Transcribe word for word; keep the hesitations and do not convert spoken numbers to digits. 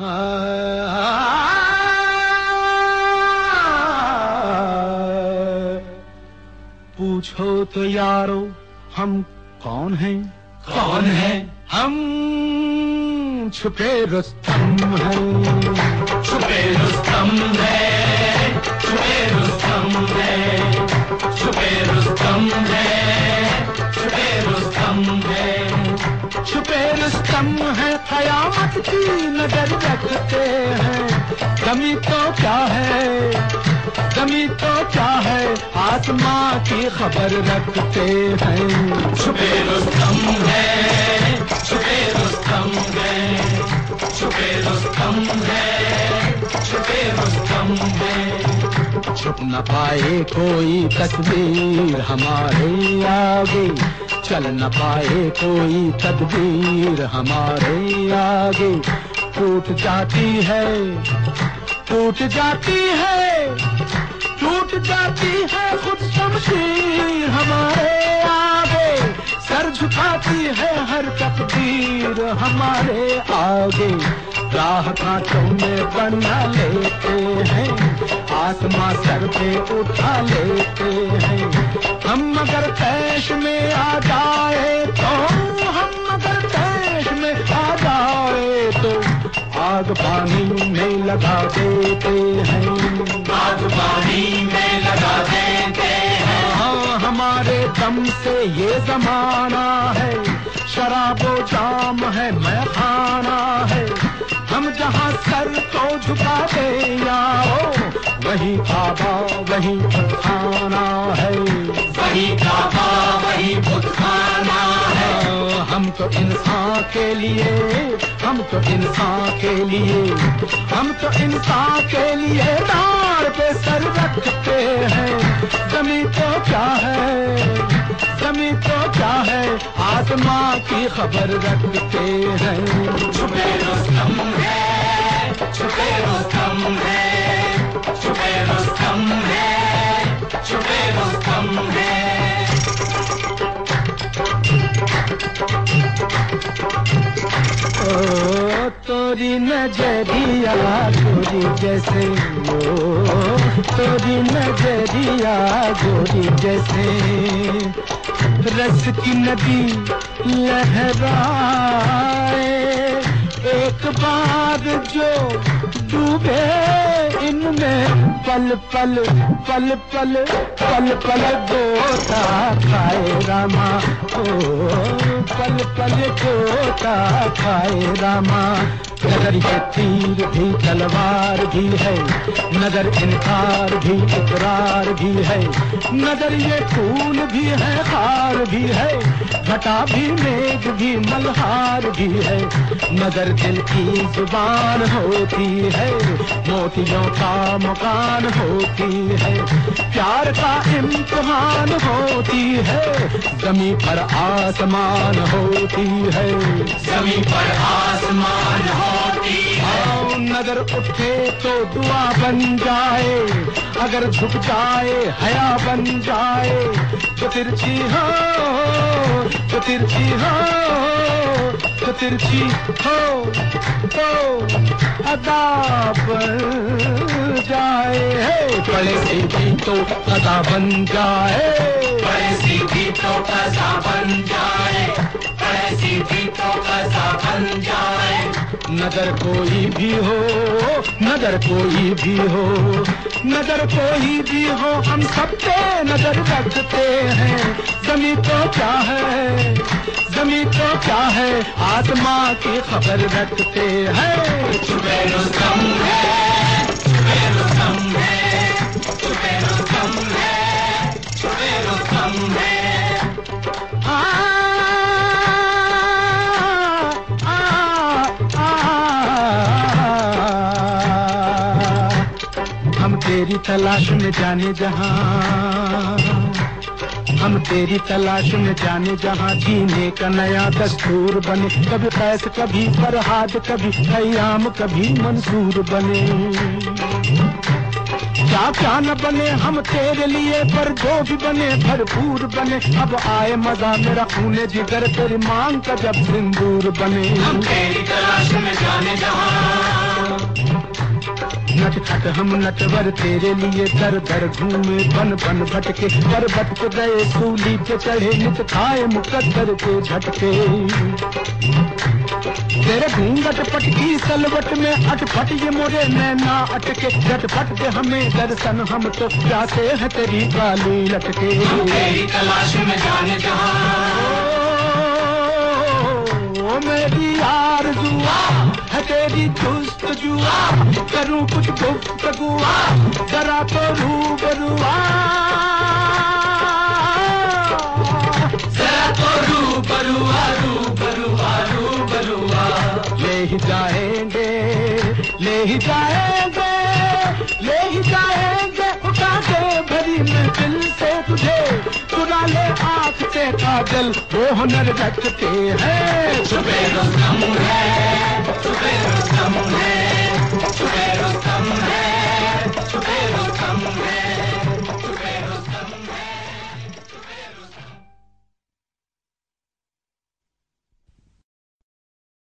पूछो तो यारो हम कौन हैं? कौन है? हम छुपे रुस्तम हैं। छुपे रुस्तम है, छुपे रुस्तम है, छुपे रुस्तम है, छुपे रुस्तम है। छुपे रुस्तम है, क़यामत की नजर रखते हैं। ज़मीं तो क्या है, ज़मीं तो क्या है, आसमां की खबर रखते हैं। छुपे रुस्तम है, छुपे रुस्तम है, छुपे रुस्तम है, छुपे रुस्तम है। छुप न पाए कोई तस्वीर हमारे आगे, चल न पाए कोई तदबीर हमारे आगे। टूट जाती है, टूट जाती है, टूट जाती है खुद शमशीर हमारे आगे। सर झुकाती है हर तकदीर हमारे आगे। राह कांटों में बना लेते हैं, आसमां सर पे उठा लेते हैं। हम अगर तैश में आ जाए तो, हम अगर तैश में आ जाए तो आग पानी में लगा देते हैं। आग पानी में लगा देते हैं। हाँ, हमारे दम से ये जमाना है, शराबो जाम है मैं खाना है। हम जहाँ सर तो झुका दे यारो, वही काबा वही बुतखाना है। वही काबा वही बुतखाना है। हम तो इंसान के लिए, हम तो इंसान के लिए, हम तो इंसान के लिए डार पे सर रखते हैं। ज़मीं तो क्या है, ज़मीं तो क्या है, आसमां की खबर रखते हैं। छुपे रुस्तम है, छुपे रुस्तम है, छुपे रुस्तम है, छुपे रुस्तम है। ओ तोरी नजरिया गोरी जैसे, ओ तोरी नजरिया गोरी जैसे, रस की नदी लहराए। एक बार जो डूबे इनमें, पल पल पल पल पल पल गोता खाए रामा। ओ पल पल गोता खाए रामा। नजर ये तीर भी तलवार भी है, नजर इनकार भी इकरार भी है। नजर ये खून भी है खार भी है, घटा भी मेघ भी मल्हार भी है। नजर दिल की जुबान होती है, मोतियों का मकान होती है। प्यार का इम्तिहान होती है, ज़मीं पर आसमान होती है। ज़मीं पर आसमान होती है। आओ नजर उठे तो दुआ बन जाए, अगर झुक जाए हया बन जाए। जो तिरछी हो, जो तिरछी हो, जो तिरछी हो तो अदा बन जाए। बड़े सीधी तो अदा बन जाए, बड़े सीधी तो कज़ा बन जाए, बड़े सीधी तो कज़ा बन जाए। नजर कोई भी हो, नजर कोई भी हो, नजर कोई भी हो, हम सब पे नजर रखते हैं। ज़मीं तो क्या है, ज़मीं तो क्या है, आसमां की खबर रखते हैं। छुपे रुस्तम है, छुपे रुस्तम है, छुपे रुस्तम है, छुपे रुस्तम है। हम तेरी तलाश में जाने जहां, हम तेरी तलाश में जाने जहां। जीने का नया दस्तूर बने, कभी कैस कभी फरहाद, कभी क़याम कभी मंसूर बने। क्या क्या न बने हम तेरे लिए, पर जो भी बने भरपूर बने। अब आए मजा मेरा खूने जिगर, तेरी मांग का जब सिंदूर बने। हम तेरी तलाश में जाने जहां, नटखट हम नटवर तेरे लिए दर दर घूमे बन बन भटके, पर्वत पे गए सूली पे चढ़े नित खाए मुकद्दर के झटके। तेरे घूंघट पटकी सलवट में अटपट ये मोरे नैना अटके, झटपट दे हमें दर्शन हम तो प्यासे है तेरी काली लटके। तेरी तलाश में जाने जहां ओ मेरी आरज़ुआ है तेरी जुस्तजुआ, करूं कुछ गुफ्तगुआ जरा तो रूबरुआ, जरा तो रूबरुआ रूबरुआ रूबरुआ। ले ही जाएंगे ले ही जाएंगे ले ही जाएंगे उठा के भरी महफिल से तुझे, चुरा ले आँख से काजल वो हुनर रखते हैं। छुपे रुस्तम है छुपे रुस्तम है